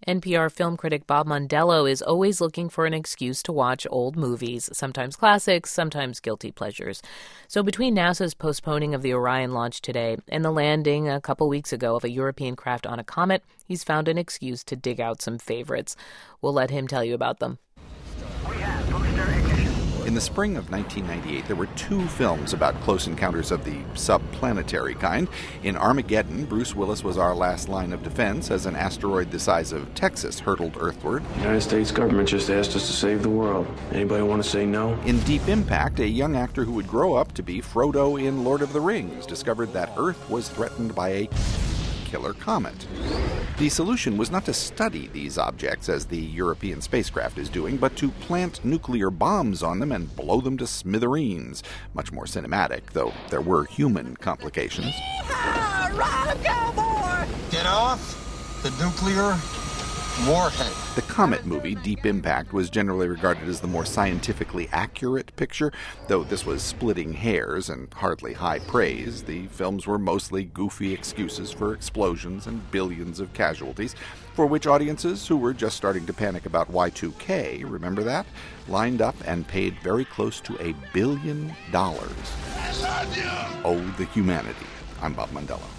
NPR film critic Bob Mondello is always looking for an excuse to watch old movies, sometimes classics, sometimes guilty pleasures. So between NASA's postponing of the Orion launch today and the landing a couple weeks ago of a European craft on a comet, he's found an excuse to dig out some favorites. We'll let him tell you about them. In the spring of 1998, there were two films about close encounters of the subplanetary kind. In Armageddon, Bruce Willis was our last line of defense as an asteroid the size of Texas hurtled earthward. The United States government just asked us to save the world. Anybody want to say no? In Deep Impact, a young actor who would grow up to be Frodo in Lord of the Rings discovered that Earth was threatened by a killer comet. The solution was not to study these objects as the European spacecraft is doing, but to plant nuclear bombs on them and blow them to smithereens. Much more cinematic, though there were human complications. Yeehaw! Ride 'em, cowboy! Get off the nuclear warhead. The comet movie, Deep Impact, was generally regarded as the more scientifically accurate picture. Though this was splitting hairs and hardly high praise, the films were mostly goofy excuses for explosions and billions of casualties, for which audiences who were just starting to panic about Y2K, remember that, lined up and paid very close to $1 billion. Oh, the humanity. I'm Bob Mondello.